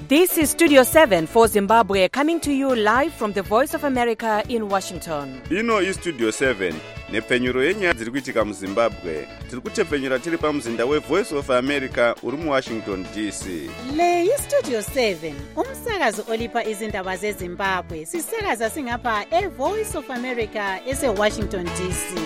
This is Studio 7 for Zimbabwe, coming to you live from the Voice of America in Washington. Ino iStudio 7 nepfenyuro yenyaya dziri kuitika muZimbabwe. Tiri kutepfenyura tiri pamuzinda weVoice of America uri muWashington DC. Le iStudio 7 umsakazo olipa izindaba zeZimbabwe. Sisakaza singapha eVoice of America eseWashington DC.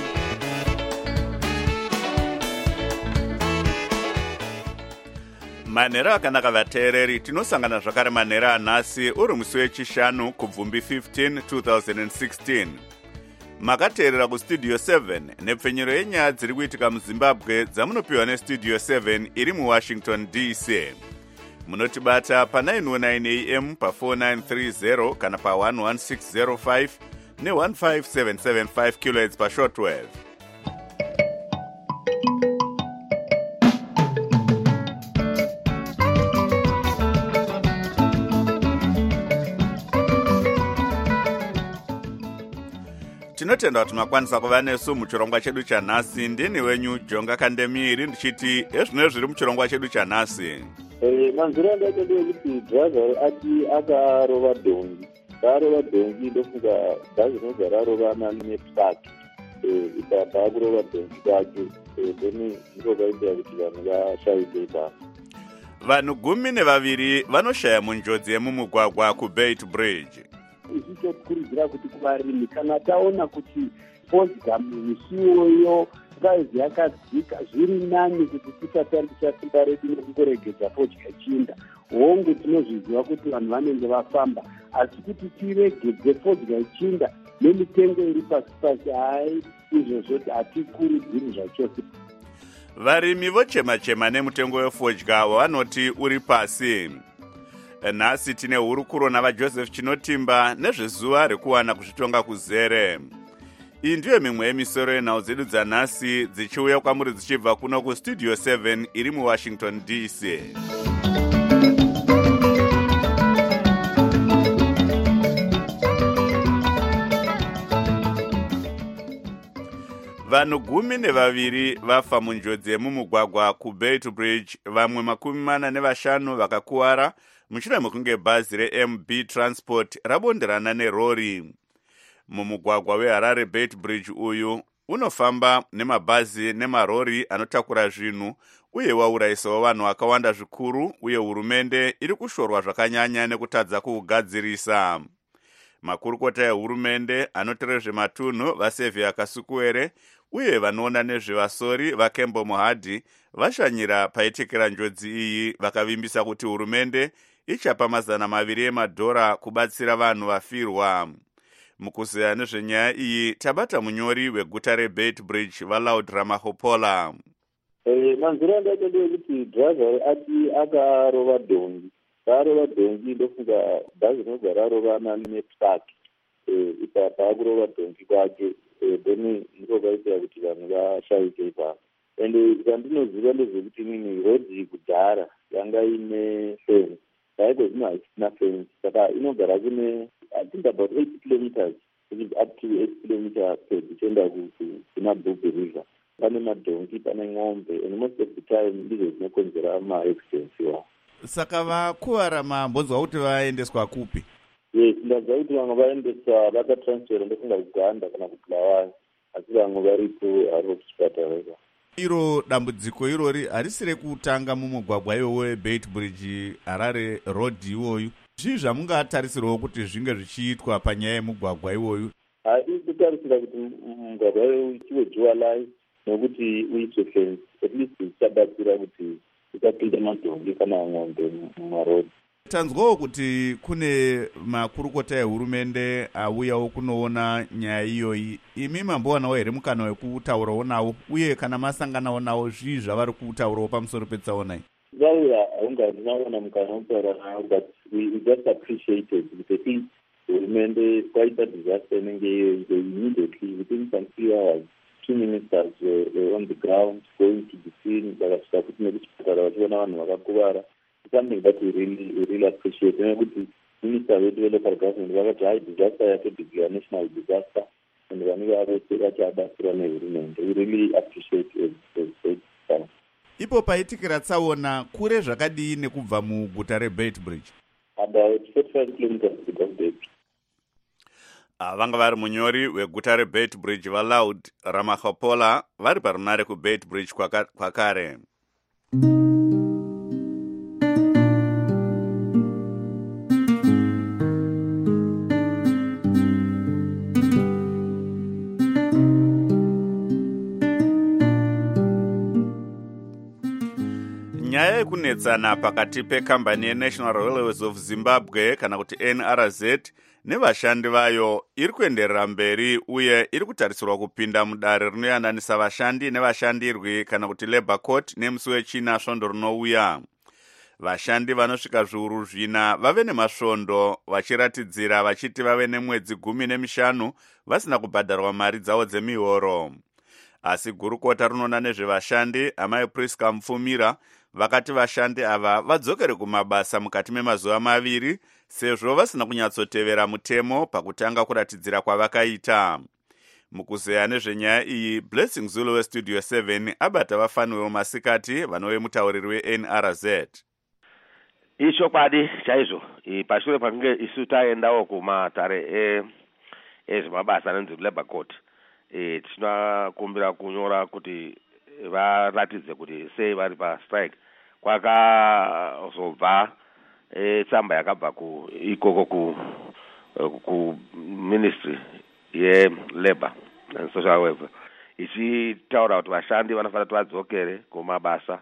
Manhero akanaka vateereri, tinosangana zvakare manhero anhasi uri musi wechishanu kubvumbi 15 2016. Makateerera kuStudio 7 nepfenyuro yenyaya dziri kuitika muZimbabwe dzamunopiwa neStudio 7 iri muWashington DC. Munotibata pa909 AM pa4930 kana pa11605 ne15775 kHz pashortwave. Tinotenda kuti makwanisa kuva nesu muchirongwa chedu chanhasi. Ndini wenyu Jonga Kandemiri ndichiti ezvino zviri muchirongwa chedu chanhasi. Manzira ndacho ndekuti driver ati akarova dhongi. Akarova dhongi ndofunga bhazi rinobva rarovana netruck. Ikabva kurova dhongi kwake. Then ndiko kwaitira kuti vanhu vashaike ipapo. Vanhu 12 vanoshaya munjodzi yemumugwagwa kuBeit Bridge. Ichichokurudzira kuti kuvarimi kana taona kuti fodya misuwoyo price yakadzika zviri nani kuti tisatambisa simba redu nekuregedza fodya chinda. Hongu tinozviziva kuti vanhu vanenge vafamba, asi kuti tiregedze fodya chinda nemitengo iri pasi pasi, hai izvozvo hatikurudziri zvachose. Varimi vochema-chema nemutengo wefodya wavanoti uri pasi. Nhasi tine hurukuro navaJoseph Chinotimba nezvezuva rekuwana kuzvitonga kuzere. Iyi ndiyo mimwe yemisoro yenhau dzedu dzanhasi dzichiuya kwamuri dzichibva kuno kuStudio 7 iri muWashington DC. Vanhu 12 vafa munjodzi yemumugwagwa kuBeit Bridge, vamwe 45 vakakuwara mushure mekunge bhazi reMB Transport rabonderana nerori. Mumugwagwa weHarare Beit Bridge uyu unofamba nemabhazi nemarori anotakura zvinhu uye waurayisawo vanhu vakawanda zvikuru, uye hurumende iri kushorwa zvakanyanya nekutadza kuugadzirisa. Makurukota ehurumende anotere zvematunhu vaSevia Kasukuwere uye vanoona nezvevasori vaKembo Mohadhi vashanyira paitekera njodzi iyi, vakavimbisa kuti hurumende ichapa $200 emadhora kubatsira vanhu vafirwa. Mukuzeya nezvenyaya iyi tabata munyori weguta reBeit Bridge vaLoud Ramahopola. Manzira ndacho ndekuti driver ati akarova dhongi. Akarova dhongi ndofunga bhazi rinobva rarovana netruck. Ikabva kurova dhongi kwake, then ndiko kwaitira kuti vanhu vashaike ipapo. Ende zvandinoziva ndezvekuti nini rodhi kudhara yanga ine fence. Saiko zvino haisina fence, saka inogara kune I think about 8 kilometers, which is up to 8 kilometers tichienda kumaBhubhi River. Pane madhongi, pane ng'ombe, and most of the time ndizo dzinokonzera ma-accidents iwawo. Saka vakuwara mambonzwa kuti vaendeswa kupi? Yes, ndazva kuti vamwe vaendeswa vakatransfera ndofunga kuGanda kana kuBulawayo, asi vamwe vari kuHarare kuchipatara. Iro dambudziko irori harisi rekutanga mumugwagwa iwoyo weBeit Bridge Harare Road iwoyu. Zvii zvamungatarisirwawo kuti zvinge zvichiitwa panyaya yemugwagwa iwoyu? Hatisi kutarisira kuti mugwagwa iwoyu chiwe nokuti uiswe fence. At least zvichabatsira kuti usapinda madhongi kana ng'ombe mumarodhi. Tanzwawo kuti kune makurukota ehurumende auyawo kunoona nyaya iyoyi. Imi mambowanawo here mukana wekutaurawo nawo, uye kana masanganawo nawo zvii zvavari kutaurawo pamusoro petsaona iyi? Vauya haunga ndinaona mukana wekutaura nawo, but we just appreciate it. Because at least hurumende kwaita disaster inenge iyoyi, they immediately within some few hours 2 ministers were on the ground going to the scene, vakasvika kuti nekuchipatara vachiona vanhu vakakuvara. Something that we really appreciate. Nekuti minister vedu velocal government vakati hai disaster yatodeclare national disaster, and vanenge vavese vachiabatsira nehurumende. We really appreciate it. Ipo paitikira tsaona kure zvakadii nekubva muguta reBeit Bridge? about 45 kilometers kubva kuBeit. Vanga vari munyori weguta reBeit Bridge vaLoud Ramahopola vari parunare kuBeit Bridge kwakare. Nyaya yekunetsana pakati pekambani yeNational Railways of Zimbabwe kana kuti NRZ nevashandi vayo iri kuenderera mberi uye iri kutarisirwa kupinda mudare rinoyananisa vashandi nevashandirwi kana kuti Labour Court nemusi wechina svondo rinouya. Vashandi vanosvika zviuru zvina vave nemasvondo vachiratidzira vachiti vave nemwedzi 15 vasina kubhadharwa mari dzavo dzemihoro. Asi gurukota rinoona nezvevashandi amai Priska Mufumira vakati vashandi ava vadzokere kumabasa mukati memazuva 2 sezvo vasina kunyatsotevera mutemo pakutanga kuratidzira kwavakaita. Mukuzeya nezvenyaya iyi, Blessing Zulu weStudio 7 abata vafaniwewo masikati vanove mutauriri weNRZ. Ichokwadi chaizvo pashure pakunge isu taendawo kumatare ezvemabasa anonzi Labour Court, tinokumbira kunyora kuti varatidze kuti sei vari pastrike. Kwakazobva tsamba yakabva ikoko ku Ministry yeLabour and Social Welfare ichitaura kuti vashandi vanofanira kuti vadzokere kumabasa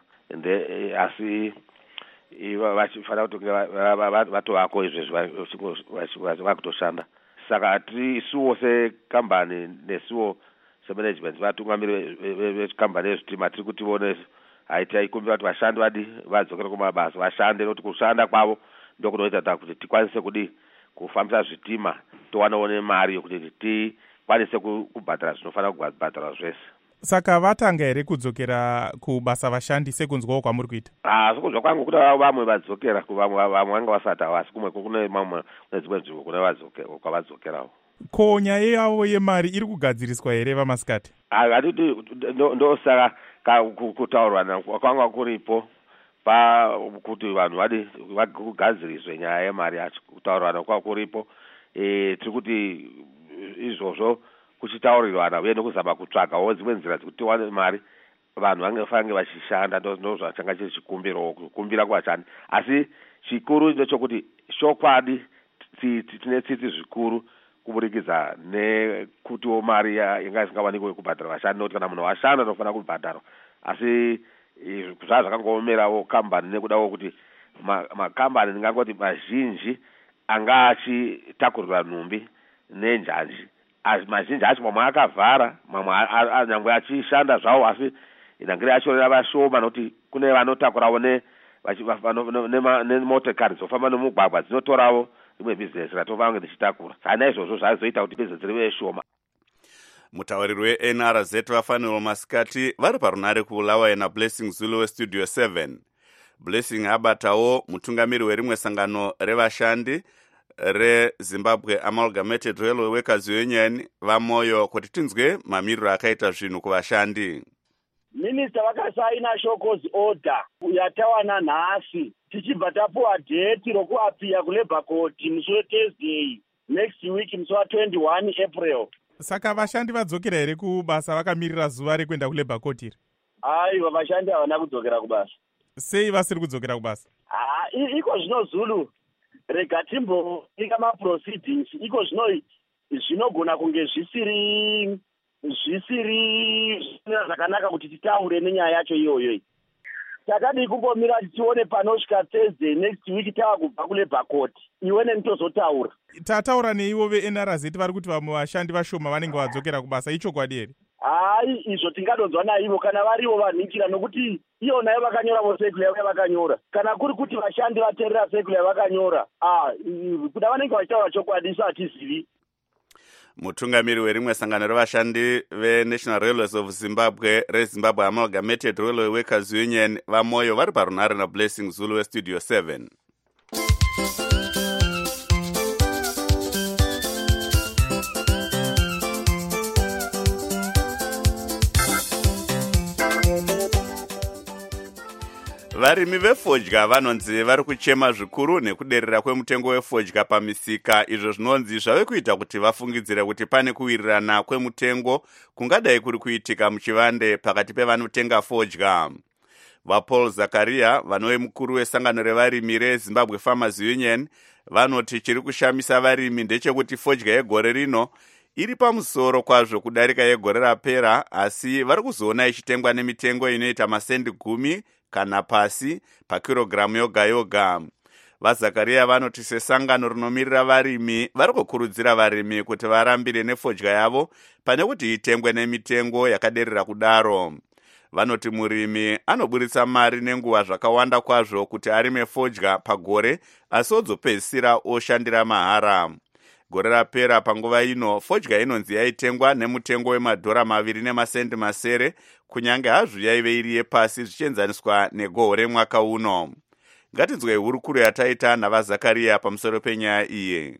asi vachifanira kuti vatovako izvezvi vakutoshanda. Saka isuwo sekambani nesuwo semanagement vatungamiri vekambani yezvitima tiri kuti tione taikumbira kuti vashandi vadzokere kumabasa, vashande nokuti kushanda kwavo ndokunoita kuti tikwanise kufambisa zvitima tiwanewo nemari yokuti tikwanise kubhadhara zvinofanira kubhadharwa zvese. Saka vatanga here kudzokera kubasa vashandi sekunzwawo kwamuri kuita? Sokunzwa kwangu kuti vamwe vadzokera, vamwe vanga vasati, asi kumwe kune dzimwe nzvimbo kwavadzokerawo. Ko nyaya yavo yemari iri kugadziriswa here vamasikati? Hatiti ndosaka kutaurwa kwanga kuripo pakuti vanhu vakugadziriswe nyaya yemari yacho, kutaurwana kwanga kuripo. Tiri kuti izvozvo kuchitaurirwana uye nokuzama kutsvagawo dzimwe nzira dzekuti tiwane mari vanhu vange vachishanda, ndozvachanga chiri chikumbiro kukumbira kuvashandi. Asi chikuru ndechokuti chokwadi tine tsitsi zvikuru kuburikidza nekutiwo mari inga isingawanikwe kubhadhara vashandi, nokuti kana munhu washanda anofanira kubhadharwa. Asi zvazvakangoomerawo kambani nekudawo kuti makambani ndingangoti mazhinji anga achitakurira nhumbi nenjanji. Mazhinji acho mamwe akavhara, mamwe nyangwe achishanda zvawo, asi inangiri yacho yavashoma nokuti kune vanotakurawo nemotikari dzofamba nomugwagwa dzinotorawo imwe bhizinesi ratova vange dzichitakura. Kana izvozvo zvazoita kuti bhizinesi rive shoma. Mutauriri weNRZ vafanirwa masikati vari parunare kuBulawayo naBlessing Zulu weStudio 7. Blessing abatawo mutungamiri werimwe sangano revashandi reZimbabwe Amalgamated Railway Workers Union vamoyo kuti tinzwe mamiriro akaita zvinhu kuvashandi. Minista vakasaina shoko's order yatawana nhasi tichibva tapuwa date rokuapia kuLabour Court musi weThursday next week musi wa21 April. Saka vashandi vadzokera here kubasa vakamirira zuva rekuenda kuLabour Court iri? Aiwa, vashandi havana kudzokera kubasa. Sei vasiri kudzokera kubasa? Iko zvino Zulu rega timboika maproceedings, iko zvinogona kunge zvisiri zvakanaka kuti titaure nenyaya yacho iyoyo. Takadi kungomira tione panosvika Thursday next week tava kubva kuLabour Court, iwe netozotaura. Tataura neivo veNRZ vari kuti vamwe vashandi vashoma vanenge vadzokera kubasa, ichokwadi here? Izvo tingadonzwa naivo kana varivo vanhikira, nokuti iyo nayo vakanyora sekula yavo yavakanyora. Kana kuri kuti vashandi vateerera sekula yavakanyora, kuda vanenge vachitaura chokwadi isu hatizivi. Mutungamiri werimwe sangano revashandi veNational Railways of Zimbabwe reZimbabwe Amalgamated Railway Workers Union vamoyo vari parunare naBlessing Zulu weStudio 7. Varimi vefodya vanonzi vari kuchema zvikuru nekuderera kwemutengo wefodya pamisika, izvo zvinonzi zvave kuita kuti vafungidzire kuti pane kuwirirana kwemutengo kungadai kuri kuitika muchivande pakati pevanotenga fodya. VaPaul Zakaria, vanove mukuru wesangano revarimi reZimbabwe Farmers Union, vanoti chiri kushamisa varimi ndechekuti fodya yegore rino iri pamusoro kwazvo kudarika yegore rapera, asi vari kuzoona ichitengwa nemitengo inoita masendi 10 kana pasi pakirogiramu yoga yoga. VaZakaria vanoti sesangano rinomirira varimi vari kukurudzira varimi kuti varambire nefodya yavo pane kuti itengwe nemitengo yakaderera kudaro. Vanoti murimi anoburitsa mari nenguva zvakawanda kwazvo kuti arime fodya pagore, asi odzopedzisira oshandira mahara. Gore rapera panguva ino fodya inonzi yaitengwa nemutengo wemadhora 2.7 kunyange hazvo yaive iri yepasi zvichienzaniswa negore mwaka uno. Ngatinzwei hurukuro yataita navaZakaria pamusoro penyaya iyi.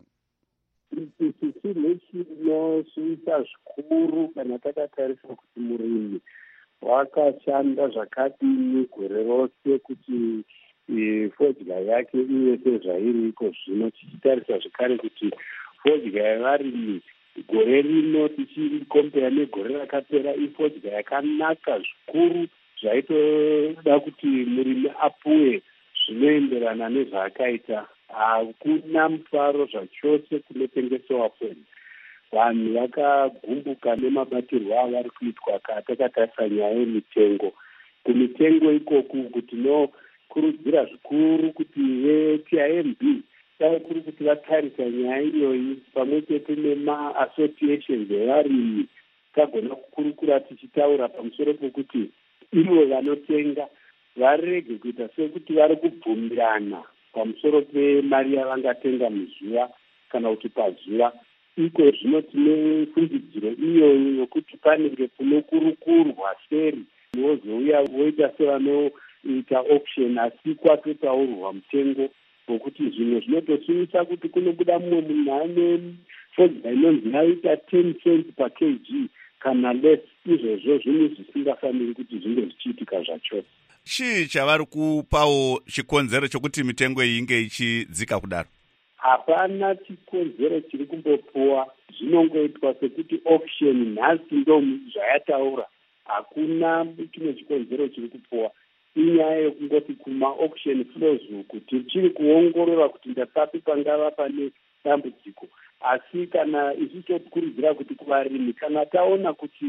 Ichi chinhu chinosvisa zvikuru kana takatarisa kuti murimi wakashanda zvakadini gore rose kuti fodya yake ive sezvairi iko zvino, tichitarisa zvekare kuti fodya yevarimi gore rino tichikombera negore rakapera ifodya yakanaka zvikuru zvaitoda kuti murimi apuwe zvinoenderana nezvaakaita. Hakuna mufaro zvachose kunotengesewa fodya. Vanhu vakagumbuka nemabatirwo avari kuitwa katakatarisa nyaya yemitengo. Kumitengo ikoku kuti tinokurudzira zvikuru kuti veTIMB dai kuri kuti vatarisa nyaya iyoyi pamwe chete nema-associations evarimi tagona kukurukura tichitaura pamusoro pokuti ivo vanotenga varege kuita sekuti vari kubvumirana pamusoro pemari yavangatenga muzuva kana kuti pazuva. Iko zvino tine fungidziro iyoyi yokuti panenge kunokurukurwa seri vozouya voita sevanoita auction, asi kwatotaurwa mutengo wokuti zvimwe zvinotosumisa kuti kunobuda mumwe munhu ane fodya inonzi yaita 10 cents per kg kana less. Izvozvo zvinhu zvisingafaniri kuti zvinge zvichiitika zvachose. Chii chavari kupawo chikonzero chokuti mitengo iyi inge ichidzika kudaro? Hapana chikonzero chiri kumbopuwa, zvinongoitwa sekuti auction nhasi ndo zvayataura. Hakuna chimwe chikonzero chiri kupuwa. Inyaya yekungoti kuma-auction floors kuti chiri kuongorora kuti ndapapi pangava pane dambudziko. Asi kana isu tokurudzira kuti kuvarimi kana taona kuti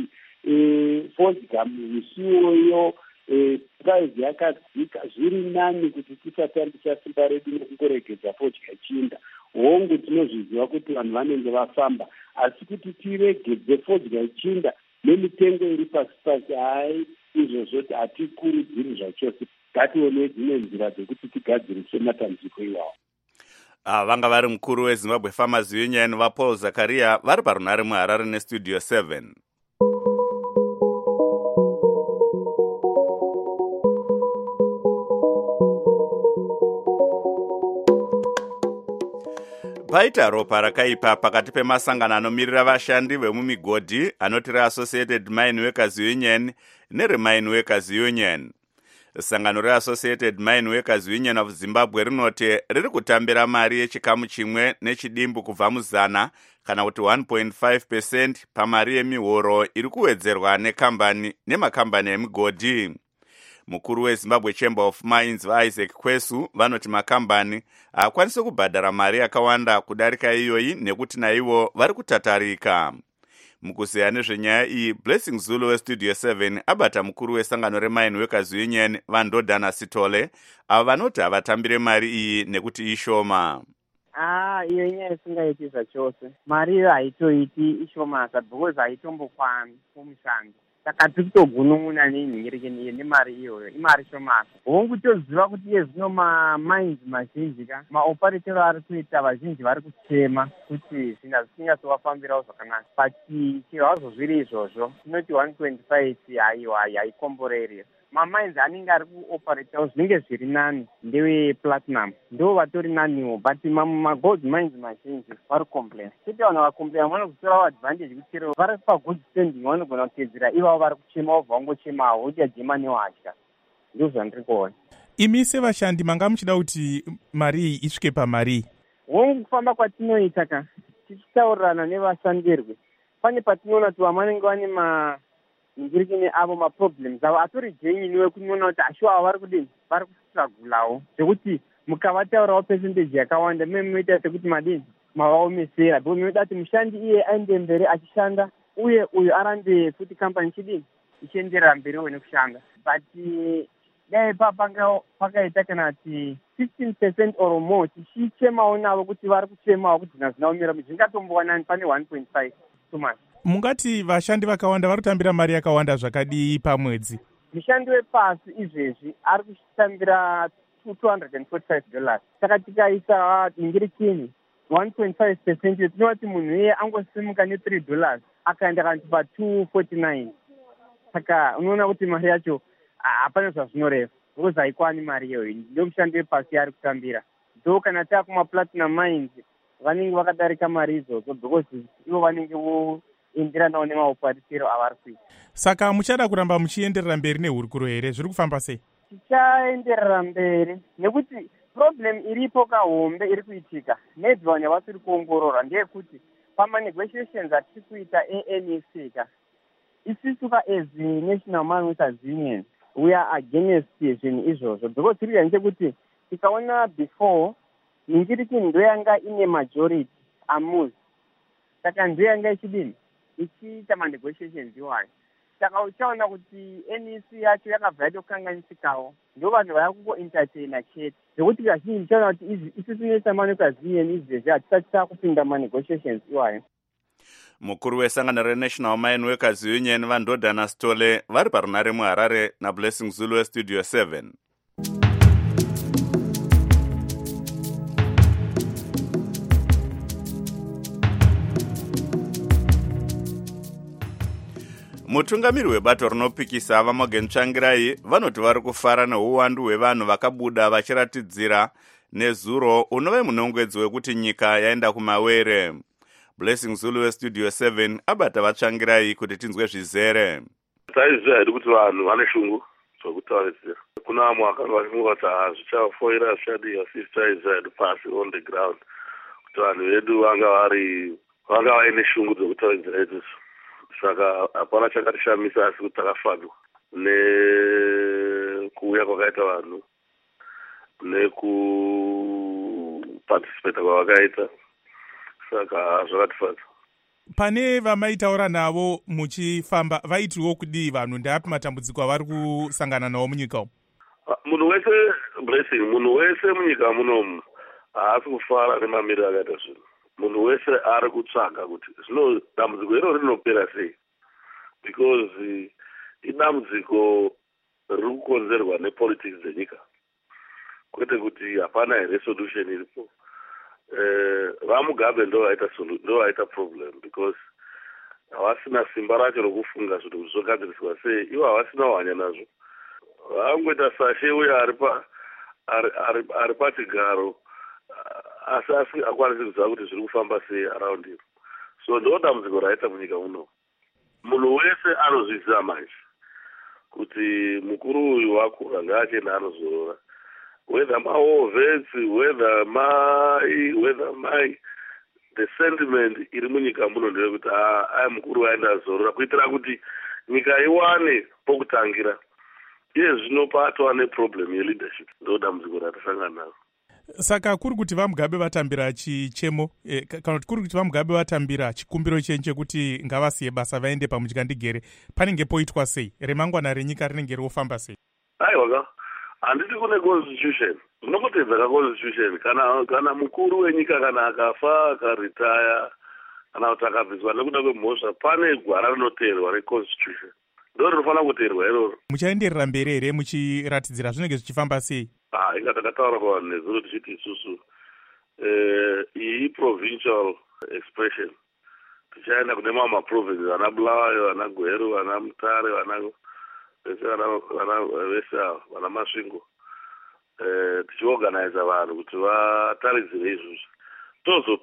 fodya misiwoyo price yakadzika, zviri nani kuti tisatambisa simba redu nekungoregedza fodya ichiinda. Hongu tinozviziva kuti vanhu vanenge vafamba, asi kuti tiregedze fodya ichiinda nemitengo iri pasi pasi, hai izvozvo hatikurudziri zvachose. Ngatione dzimwe nzira dzekuti tigadzirise matambudziko iwawo. Vanga vari mukuru weZimbabwe Farmers Union vaPaul Zakaria vari parunare muHarare nestudio 7. Paita ropa rakaipa pakati pemasangano anomirira vashandi vemumigodhi anoti reAssociated Mine Workers Union nereMine Workers Union. Sangano reAssociated Mine Workers Union of Zimbabwe rinoti riri kutambira mari yechikamu chimwe nechidimbu kubva muzana kana kuti 1.5% pamari yemihoro iri kuwedzerwa nemakambani emigodhi. Mukuru weZimbabwe Chamber of Mines vaIsaac Kwesu vanoti makambani haakwanisi kubhadhara mari yakawanda kudarika iyoyi nekuti naivo vari kutatarika. Mukuzeya nezvenyaya iyi, Blessing Zulu westudio 7 abata mukuru wesangano reMine Workers Union Vandodana Sitole avo vanoti havatambire mari iyi nekuti ishoma. Iyo nyaya isingaiti zvachose. Mari iyo haitoiti ishomasa because haitombokwani kumushando. Saka tikutogunun'una nenhingirekeni nemari iyoyo, imari shomasa. Hongu toziva kuti zvino mines mazhinji maoparetero ari kuita vazhinji vari kuchema kuti zvinhu zvisingatovafambirawo zvakanaka. But chero hazvo zviri izvozvo, tinoti 1.5 haikomboreri. Mamines anenge ari kuoparetawo zvinenge zviri nani ndewe platinum, ndo vatori naniwo, but magold mines mazhinji vari complain. Chete vanhu vacomplain vanozotorawo advantage kuti chero vari pagood standing vanogona kutedzera ivavo vari kuchema, vobva vangochemawo, uti ajema newatya. Ndo zvandiri kuona. Imi sevashandi manga muchida kuti mari iyi isvike pamari? Hongu kufamba kwatinoita ka tichitaurirana nevashandirwe, pane patinoona kuti vamwe vanenge vane mingirikini avo maproblems avo atori genuine wekunoona kuti ashuwa vari kudini, vari kustragulawo zvekuti mukavataurawo percentage yakawanda munoita sekuti madini mavaomesera, because munoda kuti mushandi iye aende mberi achishanda uye uyu arambe futi kampani chidini ichienderera mberiwo nekushanda. But dai pakaita kana kuti 15% or more tichichemawo navo kuti vari kuchemawo kuti zvinaomera zvingatombovanani pane 1.5 too much. Mungati vashandi vakawanda vari kutambira mari yakawanda zvakadii pamwedzi? Mushandi wepasi izvezvi ari kuchitambira $245. Saka tikaisa mingirikini 1.5% tinova kuti munhu iye angosimuka $3 akaenda kanti pa249. Saka unoona kuti mari yacho hapana zvazvinoreva, because haikwani mari iyoyo. Ndio mushandi wepasi ari kutambira. Do kana takumaplatinum mines vanenge vakadarika mari idzodzo, because ivo vanenge voenderanawo nemauparisiro avari kuita. Saka muchada kuramba muchienderera mberi nehurukuro here? Zviri kufamba sei? Tichaenderera mberi nekuti problem iripo kahombe iri kuitika nedzivanya vasiri kuongorora ndeyekuti pamanegotiations atiri kuita ANC ka isisu ka as National Mine Workers Union we are against zvinhu izvozvo, because tiri ndechekuti tikaona before mingirikini ndo yanga ine majority amuzi, saka ndo yanga ichidini ichiita manegotiations iwayo. Saka uchaona kuti NEC yacho yakabva yatokanganisikawo, ndo vanhu vaya kungoentertaina chete zvekuti kazhinji uchaona kuti isusu National Workers Union izvezvi hatisati takupinda manegotiations iwayo. Mukuru wesangano reNational Mine Workers Union Vandodha naSitole vari parunare muHarare naBlessing Zulu weStudio 7. Mutungamiri webato rinopikisa vaMorgan Tsvangirai vanoti vari kufara neuwandu hwevanhu vakabuda vachiratidzira nezuro unove munongwedzi wekuti nyika yaenda kumawere. Blessing Zulu weStudio 7 abata vaTsvangirai kuti tinzwe zvizere. Taiziva hedu kuti vanhu vane shungu zvokutauridzira. Kuna vamwe vakanga kuti zvichafoira zvichadiwa, sisi taiziva hedu pasi on the ground kuti vanhu vedu vanga vaine shungu dzokutauridzira hedu. Saka hapana chakatishamisa, asi kuti takafadwa nekuuya kwakaita vanhu nekuparticipata kwavakaita, saka zvakatifadza. Pane vamaitaura navo muchifamba vaitiwo kudii vanhu? Ndeapi matambudziko avari kusangana nawo munyika umu? Munhu wese Blessing, munhu wese munyika munomu haasi kufara nemamiriro akaita zvinhu. Munhu wese ari kutsvaga kuti zvino dambudziko iro rinopera sei, because idambudziko riri kukonzerwa nepolitics dzenyika, kwete kuti hapana resolution iripo. VaMugabe ndo vaita problem, because havasina simba racho rokufunga zvinhu zvizogadziriswa sei, ivo havasina hwanya nazvo. Vangoita sashe uye ari pachigaro asi akwanisi kuziva kuti zviri kufamba sei around him. So ndo dambudziko raita munyika muno. Munhu wese anozviziva manje kuti mukuru uyu wakura ngaachena anozorora, whether maovets, whether mai, the sentiment iri munyika muno ndeyekuti aya mukuru waenda azorora kuitira kuti nyika iwane pokutangira. Iye zvino patova neproblem yeleadership, ndo dambudziko ratasangana naro. Saka kuri kuti vaMugabe vatambira chichemo kana kuti kuri kuti vaMugabe vatambira chikumbiro chekuti ngavasiye basa vaende pamuchikandigere, panenge poitwa sei? Remangwana renyika rinenge rofamba sei? Aiwa, handiti kune constitution, zvinongotedza kaconstitution. Kana mukuru wenyika kana akafa akaritaya kana kuti akabviswa nekuda kwemhosva, pane gwara rinoteerwa reconstitution, ndo rinofanira kuteerwa iroro. Muchaenderera mberi here muchiratidzira zvinenge zvichifamba sei? Inga takataura kuvanhu nezuro tichiti isusu iyi provincial expression tichaenda kune mamwe maprovinces, ana Bulawayo, ana Gweru, ana Mutare, vese ava vana Masvingo, tichiorganiza vanhu kuti vataridzire izvozvi,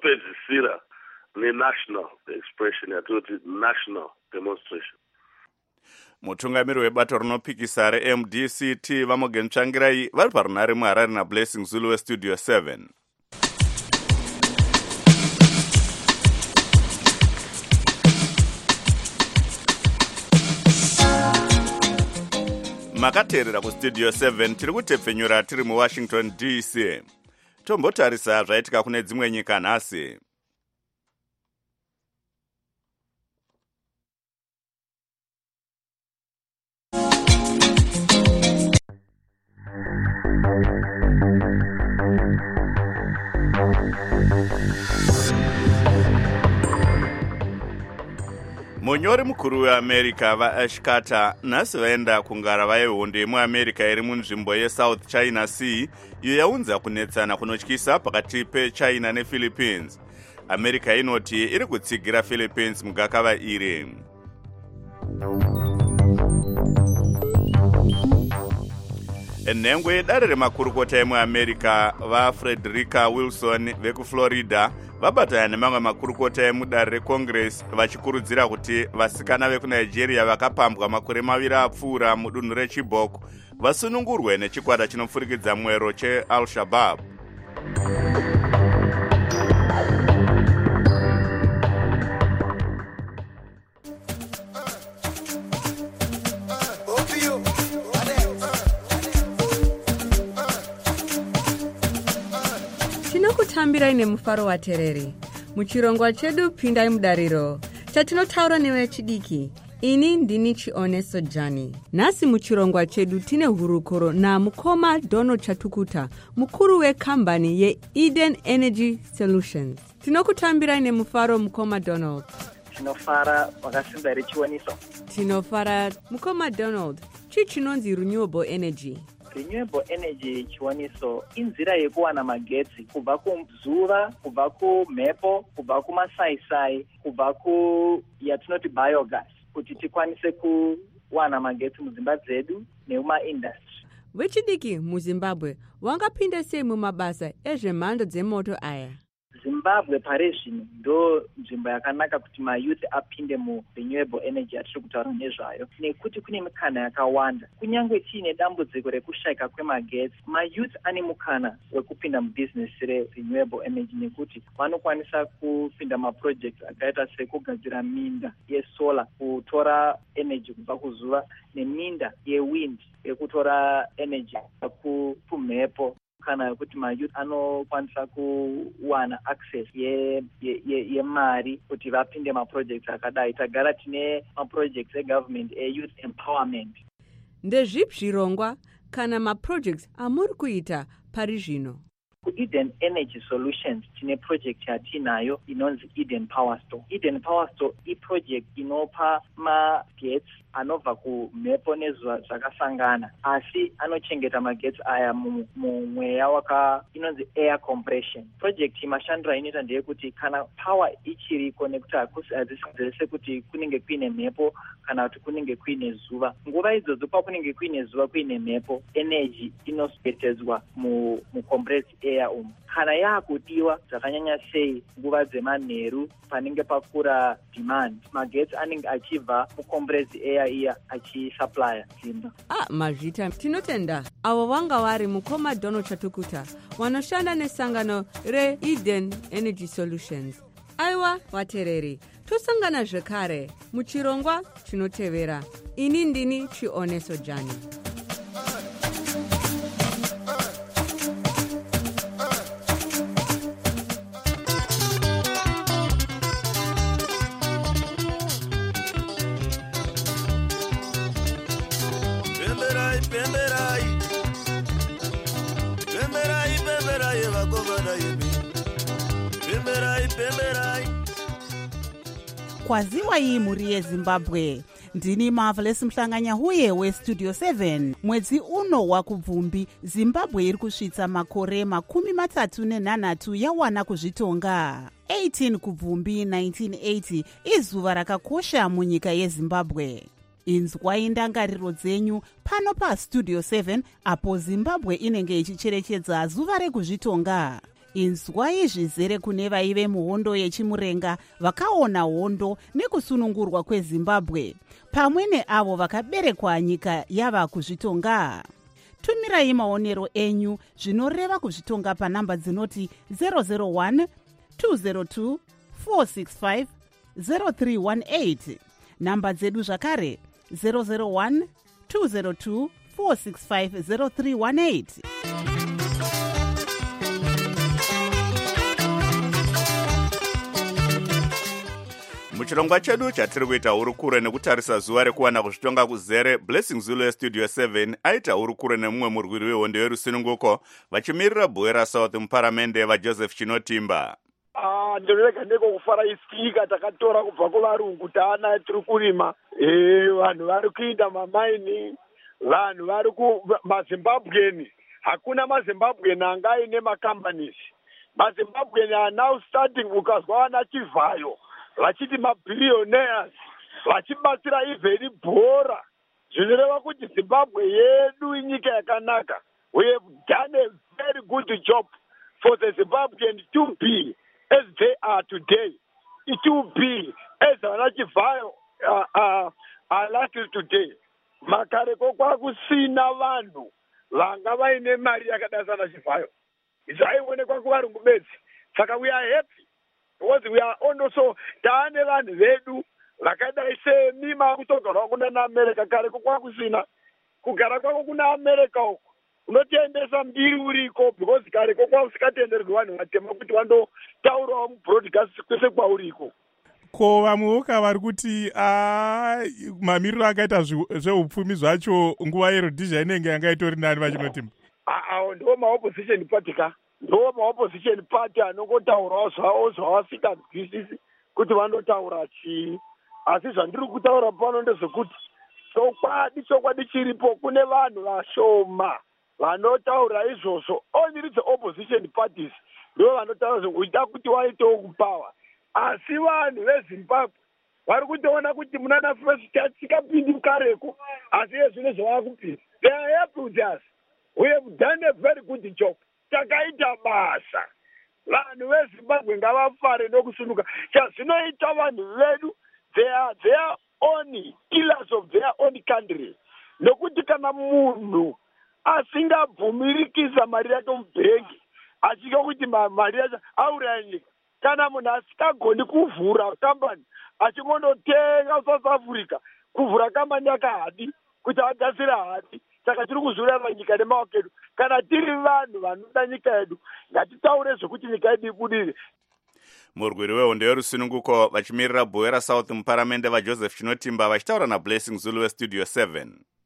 tozopedzisira nenational expression yatinoti national demonstration. mutungamiri webato rinopikisa remdct Vamogeni Tsvangirai vari parunare muHarare naBlessing Zulu westudio 7. makateerera kustudio 7 tiri kutepfenyura tiri muWashington DC. Tombotarisa zvaitika kune dzimwe nyika nhasi. munyori mukuru weAmerica vaAsh Carter nhasi vaenda kungarava yehondo yemuAmerica iri munzvimbo yeSouth China Sea iyo yaunza kunetsana kunotyisa pakati peChina nePhilippines. America inoti iri kutsigira Philippines mugakava iri. Nhengwe yedare remakurukota emuAmerica vaFrederica Wilson vekuFlorida vabatana nemamwe makurukota emudare reCongress vachikurudzira kuti vasikana vekuNigeria vakapambwa makore maviri apfuura mudunhu reChibok vasunungurwe nechikwata chinopfurikidza mwero cheAl-Shabaab. Tinokutambirai nemufaro watereri. Muchirongwa chedu pindai mudariro. Chatinotaura nevechidiki. Ini ndini Chioneso Jani. Nasi muchirongwa chedu tine hurukuro na mukoma Donald Chatukuta, mukuru wekambani yeEden Energy Solutions. Tinokutambirai nemufaro mukoma Donald. Tinofara wakasimba richiwaniso. Tinofara mukoma Donald. Chinonzi renewable energy. Renewable energy chiwaniso inzira yekuwana magetsi kubva kuzuva, kubva kumhepo, kubva kumasaisai, kubva yatinoti biogas kuti tikwanise kuwana magetsi mudzimba dzedu nemumaindustry. Vechidiki muZimbabwe wangapinda sei mumabasa ezvemhando dzemoto aya? Zimbabwe pari zvino ndo nzvimbo yakanaka kuti mayouth apinde murenewable energy yatiri kutaura nezvayo, nekuti kune mikana yakawanda. Kunyange tiine dambudziko rekushayika kwemagetsi, mayouth ane mukana wekupinda mubhizinesi rerenewable energy nekuti vanokwanisa kupinda maprojects akaita sekugadzira minda yesolar kutora energy kubva kuzuva neminda yewind yekutora energy kumhepo. Kana yokuti mayouth anokwanisa kuwana access yemari kuti vapinde maprojects akadai. Tagara tine maprojects egovernment youth empowerment. Ndezvipi zvirongwa kana maprojects amuri kuita pari zvino? Eden Energy Solutions tine project yatinayo inonzi Eden Power Store. Eden Power Store iproject inopa magetsi anobva kumhepo nezuva zvakasangana, asi anochengeta magetsi aya mumweya inonzi air compression. Project mashandiro inoita ndeyekuti kana power ichiriko, nekuti hazisi kuti kunenge kuine mhepo kana kuti kunenge kuine zuva, nguva idzodzo pakunenge kuine zuva kuine mhepo, energy inosvetedzwa mucompressed air umu. Kana yakudiwa zvakanyanya sei nguva dzemanheru panenge pakura demand, magetsi anenge achibva mucompressed air iya achisupply dzimba. Mazvita tinotenda avo vanga vari mukoma Donald Chatukuta wanoshanda nesangano reEden Energy Solutions. Aiwa vatereri, tosangana zvekare muchirongwa chinotevera. Ini ndini Chioneso Jani. Kwaziwa iyi muri yeZimbabwe. Ndini Marvelous Mhlanganyahuye westudio 7. Mwedzi uno wakubvumbi Zimbabwe iri kusvitsa makore 38 yawana kuzvitonga. 18 kubvumbi 1980 izuva rakakosha munyika yeZimbabwe. Inzwai ndangariro dzenyu pano pastudio 7 apo Zimbabwe inenge ichicherechedza zuva rekuzvitonga. inzwai zvizere kune vaive muhondo yechimurenga vakaona hondo nekusunungurwa kwezimbabwe pamwe neavo vakaberekwa nyika yava kuzvitonga. Tumirai maonero enyu zvinoreva kuzvitonga panhamba dzinoti 001 202 465 0318. Namba dzedu zvakare 001 202 465 0318. muchirongwa chedu chatiri kuita hurukure nekutarisa zuva rekuwana kuzvitonga kuzere, Blessing Zulu yestudio 7 aita hurukure nemumwe murwiri wehondo yerusununguko vachimirira Bwera South muparamende vaJoseph Chinotimba. Ndorega ndeko kufara isika takatora kubva kuvarungu taana tiri kurima. Vanhu vari kuita mamaini, vanhu vari kumazimbabweni. Hakuna mazimbabweni anga aine macompanies. Mazimbabweni are now starting ukazwa vana Chivhayo vachiti mabillionaires vachibatsira even bhora. Zvinoreva kuti Zimbabwe yedu inyika yakanaka. We have done a very good job for the Zimbabweans to be as they are today. It will be as vana Chivhayo are likely today. Makareko kwakusina vanhu vanga vaine mari yakadai sana Chivhayo. Zvaionekwa kuvarungu bedzi. Saka we are happy because we are also taane vanhu vedu vakadai semima kutogarwa kuna naAmerica. Kareko kwakusina kugara kwako kuna America uko unotiendesa mbiri uriko because kareko kwausikatenderwi vanhu vatema kuti vandotaurawo mubroadcast kwese kwauriko. Ko vamwewoka vari kuti mamiriro akaita zveupfumi zvacho nguva yeRhodesia inenge yanga itori nani vachinotimba? Awo ndo maopposition party ka. Ndo maopposition party anongotaurawo zvavo zvavasinganzwisisi kuti vandotaura chii. Asi zvandiri kutaura pano ndezvekuti chokwadi chiripo kune vanhu vashoma vanotaura izvozvo. Only the opposition parties ndo vanotaura zvokuita kuti waitewo kupawa. Asi vanhu veZimbabwe vari kutoona kuti munana first tikapindi kareko asi zvino zvavakupinda. They are happy with us. We have done a very good job. Takaita basa. Vanhu veZimbabwe ngavafare nokusunuka. Chazvinoita vanhu vedu, they are only killers of their own country. Nokuti kana munhu asingabvumirikisa mari yake mubhengi achika kuti mari yacho auraya nyika. Kana munhu asikagoni kuvhura kambani achingonotenga South Africa kuvhura kambani yakahadi kuti agadzire hadi. Saka tiri kuzurira nyika nemaoko edu. Kana tiri vanhu vanoda nyika yedu ngatitaure zvokuti nyika yedu ibudire. Murwiri wehondo yerusununguko vachimirira Bwera South muparamende vaJoseph Chinotimba vachitaura naBlessing Zulu westudio 7.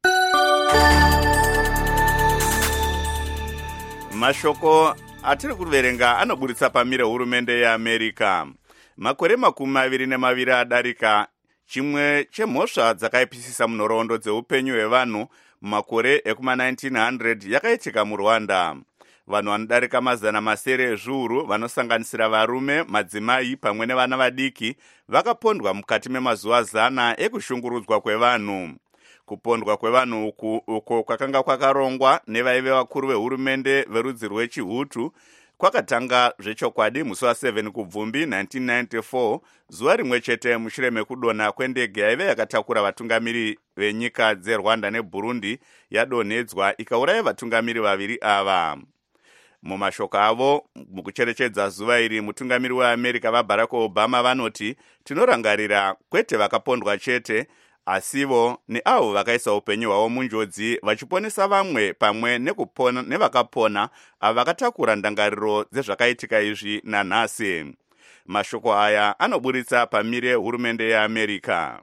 Mashoko atiri kuverenga anoburitsa pamire hurumende yeAmerica. Makore 22 adarika, chimwe chemhosva dzakaipisisa munhoroondo dzeupenyu hwevanhu mumakore ekuma1900 yakaitika muRwanda. Vanhu vanodarika 700 ezviuru vanosanganisira varume, madzimai pamwe nevana vadiki vakapondwa mukati memazuva 100 ekushungurudzwa kwevanhu. Kupondwa kwevanhu uko kwakanga kwakarongwa nevaive vakuru vehurumende verudzi rwechiHutu kwakatanga zvechokwadi musi wa7 kubvumbi 1994, zuva rimwe chete mushure mekudonha kwendege yaive yakatakura vatungamiri venyika dzeRwanda neBurundi yadonhedzwa ikauraya vatungamiri vaviri ava. Mumashoko avo mukucherechedza zuva iri, mutungamiri weAmerica vaBarack Obama vanoti tinorangarira kwete vakapondwa chete asivo neavo vakaisa upenyu hwavo munjodzi vachiponesa vamwe pamwe nevakapona avo vakatakura ndangariro dzezvakaitika izvi nanhasi. Mashoko aya anoburitsa pamire hurumende yeAmerica.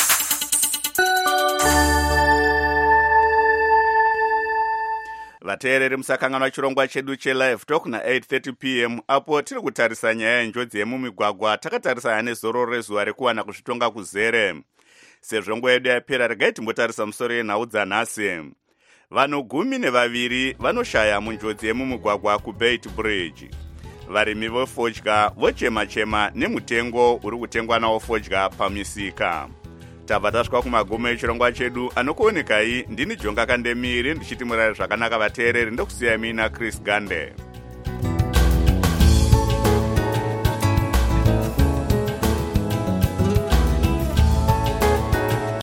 Vateereri musakanganwa chirongwa chedu chelive talk na8:30 p.m. apo tiri kutarisa nyaya yenjodzi yemumigwagwa takatarisana nezororo rezuva rekuwana kuzvitonga kuzere. Sezvo nguva yedu yapera, regai timbotarisa musoro yenhau dzanhasi. Vanhu 12 vanoshaya munjodzi yemumugwagwa kuBeit Bridge. Varimi vefodya vochema-chema nemutengo uri kutengwa nawo fodya pamisika. Tabva tasvika kumagumo echirongwa chedu. Anokuonekai ndini Jonga Kandemiri ndichiti murare zvakanaka vateereri, ndokusiyai mina Chris Gande.